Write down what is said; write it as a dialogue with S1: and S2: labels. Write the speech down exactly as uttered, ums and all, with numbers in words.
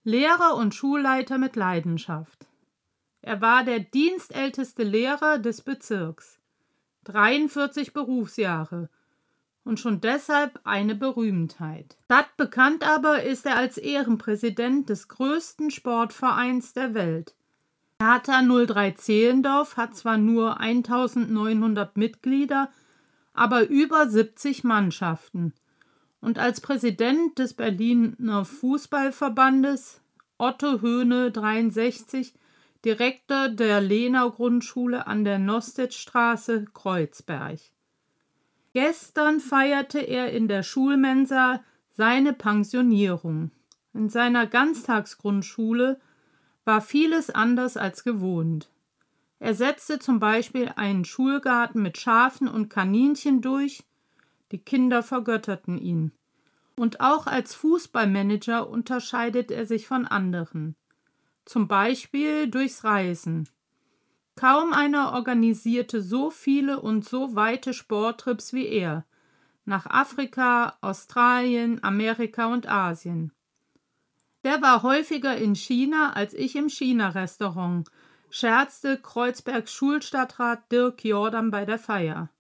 S1: Lehrer und Schulleiter mit Leidenschaft. Er war der dienstälteste Lehrer des Bezirks, dreiundvierzig Berufsjahre und schon deshalb eine Berühmtheit. Stadtbekannt aber ist er als Ehrenpräsident des größten Sportvereins der Welt. Hertha null drei Zehlendorf hat zwar nur eintausendneunhundert Mitglieder, aber über siebzig Mannschaften. Und als Präsident des Berliner Fußballverbandes Otto Höhne dreiundsechzig, Direktor der Lenau-Grundschule an der Nostedtstraße, Kreuzberg. Gestern feierte er in der Schulmensa seine Pensionierung. In seiner Ganztagsgrundschule war vieles anders als gewohnt. Er setzte zum Beispiel einen Schulgarten mit Schafen und Kaninchen durch. Die Kinder vergötterten ihn. Und auch als Fußballmanager unterscheidet er sich von anderen. Zum Beispiel durchs Reisen. Kaum einer organisierte so viele und so weite Sporttrips wie er. Nach Afrika, Australien, Amerika und Asien. Der war häufiger in China als ich im China-Restaurant, scherzte Kreuzbergs Schulstadtrat Dirk Jordan bei der Feier.